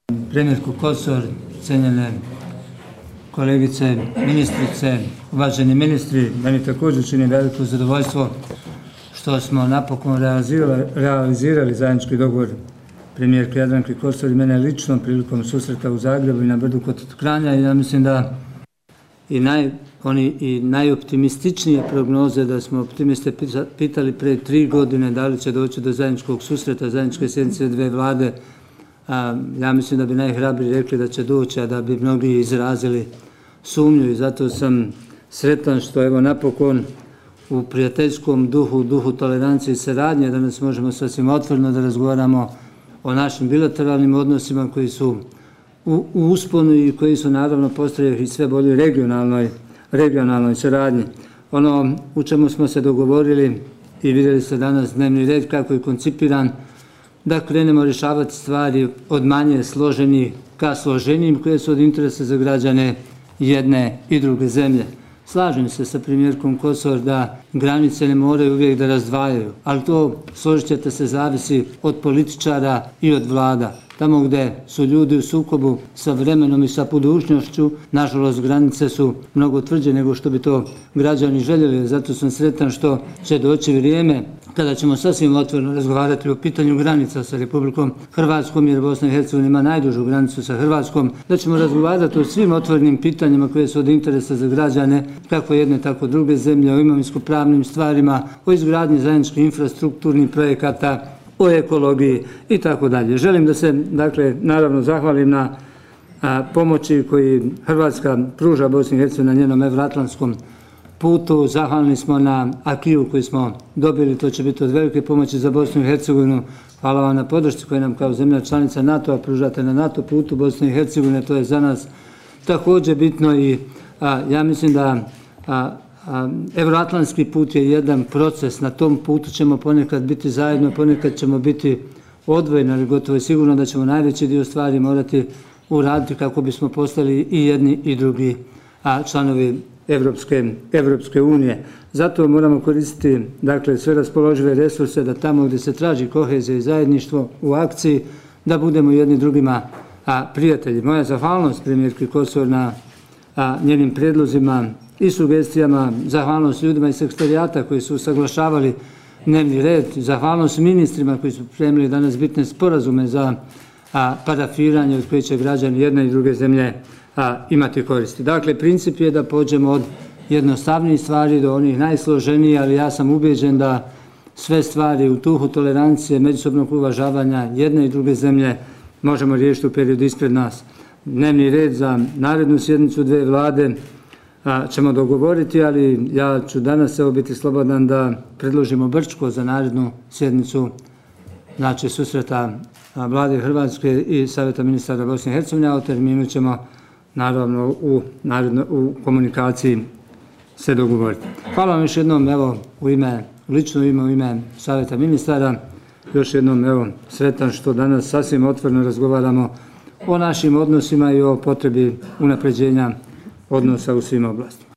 Premijerko Kosor, cenjene kolegice, ministrice, uvaženi ministri, meni također čini veliko zadovoljstvo što smo napokon realizirali zajednički dogovor premijerke Jadranke Kosor i mene lično prilikom susreta u Zagrebu i na Brdu kod Kranja. I ja mislim da i najoptimističnije prognoze, da smo optimiste pitali pre 3 godine da li će doći do zajedničkog susreta, zajedničke sjednice dve vlade. Ja mislim da bi najhrabriji rekli da će doći, a da bi mnogi izrazili sumnju, i zato sam sretan što evo napokon u prijateljskom duhu, duhu tolerancije i saradnje danas možemo sasvim otvoreno da razgovaramo o našim bilateralnim odnosima koji su u usponu i koji su naravno postavljeni i sve bolje regionalnoj saradnji. Ono u čemu smo se dogovorili i vidjeli ste danas dnevni red kako je koncipiran, da krenemo rješavati stvari od manje složenih ka složenijim koje su od interesa za građane jedne i druge zemlje. Slažem se sa premijerkom Kosor da granice ne moraju uvijek da razdvajaju, ali to, složit ćete se, zavisi od političara i od vlada. Tamo gdje su ljudi u sukobu sa vremenom i sa budućnošću, nažalost granice su mnogo tvrđe nego što bi to građani željeli. Zato sam sretan što će doći vrijeme kada ćemo sasvim otvoreno razgovarati o pitanju granica sa Republikom Hrvatskom, jer Bosna i Hercegovina ima najdužu granicu sa Hrvatskom, da ćemo razgovarati o svim otvorenim pitanjima koje su od interesa za građane, kako jedne tako druge zemlje, o imovinsko-pravnim stvarima, o izgradnji zajedničkih infrastrukturnih projekata, o ekologiji i tako dalje. Želim da se, naravno, zahvalim na pomoći koji Hrvatska pruža Bosni i Hercegovini na njenom evroatlantskom putu. Zahvalni smo na akiju koji smo dobili, to će biti od velike pomoći za Bosnu i Hercegovinu. Hvala vam na podršci koju nam kao zemlja članica NATO-a pružate na NATO putu Bosne i Hercegovine, to je za nas također bitno. I ja mislim da evroatlantski put je jedan proces. Na tom putu ćemo ponekad biti zajedno, ponekad ćemo biti odvojeni, ali gotovo je sigurno da ćemo najveći dio stvari morati uraditi kako bismo postali i jedni i drugi članovi Evropske unije. Zato moramo koristiti sve raspoložive resurse da tamo gdje se traži kohezija i zajedništvo u akciji, da budemo jedni drugima prijatelji. Moja zahvalnost premijerki Kosor na njenim prijedlozima i sugestijama, zahvalnost ljudima iz sekretarijata koji su usaglašavali dnevni red, zahvalnost ministrima koji su pripremili danas bitne sporazume za parafiranje od koje će građani jedne i druge zemlje imati koristi. Dakle, princip je da pođemo od jednostavnijih stvari do onih najsloženijih, ali ja sam ubeđen da sve stvari u duhu tolerancije, međusobnog uvažavanja jedne i druge zemlje možemo riješiti u periodu ispred nas. Dnevni red za narednu sjednicu dve vlade ćemo dogovoriti, ali ja ću danas biti slobodan da predložimo Brčko za narednu sjednicu, znači susreta vlade Hrvatske i Savjeta ministara Bosne i Hercegovine, a o terminu ćemo naravno u komunikaciji se dogovoriti. Hvala vam još jednom, evo, u ime Savjeta ministara, još jednom, sretan što danas sasvim otvoreno razgovaramo o našim odnosima i o potrebi unapređenja odnosa u svim oblastima.